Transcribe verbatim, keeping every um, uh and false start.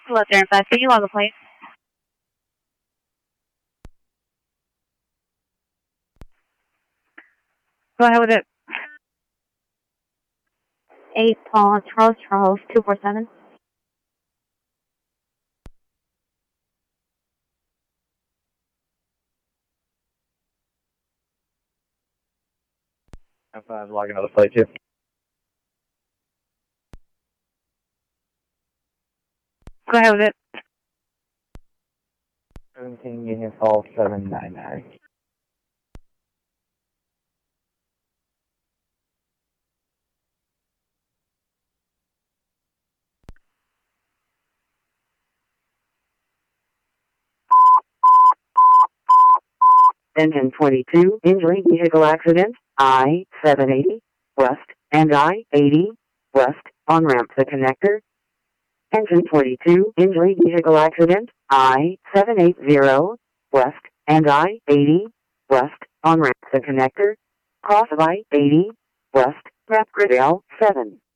Left there in five. Can you log a plate? Go ahead with it. Eight Paul Charles Charles two four seven. F five, log another plate too. Go ahead with it. seventeen Union Falls seven nine nine. Engine twenty-two, injury vehicle accident, I seven eighty, west, and I eighty, west, on ramp to connector. Engine twenty-two, injury vehicle accident, I seven eighty, west, and I eighty, west, on ramp to connector. Cross of I eighty, west, Rapid L seven.